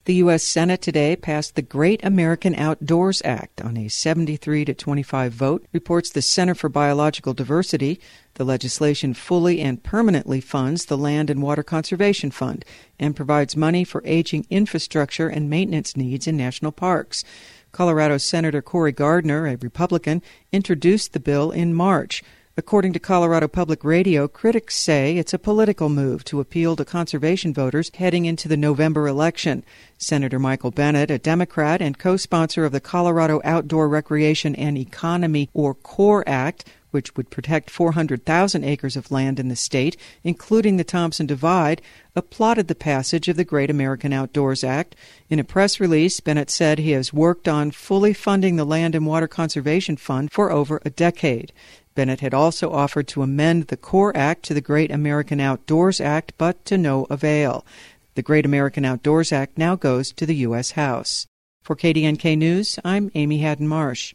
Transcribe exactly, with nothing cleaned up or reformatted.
The U S Senate today passed the Great American Outdoors Act on a seventy-three to twenty-five vote, reports the Center for Biological Diversity. The legislation fully and permanently funds the Land and Water Conservation Fund and provides money for aging infrastructure and maintenance needs in national parks. Colorado Senator Cory Gardner, a Republican, introduced the bill in March. According to Colorado Public Radio, critics say it's a political move to appeal to conservation voters heading into the November election. Senator Michael Bennet, a Democrat and co-sponsor of the Colorado Outdoor Recreation and Economy, or CORE Act, which would protect four hundred thousand acres of land in the state, including the Thompson Divide, applauded the passage of the Great American Outdoors Act. In a press release, Bennet said he has worked on fully funding the Land and Water Conservation Fund for over a decade. Bennet had also offered to amend the CORE Act to the Great American Outdoors Act, but to no avail. The Great American Outdoors Act now goes to the U S House. For K D N K News, I'm Amy Haddon Marsh.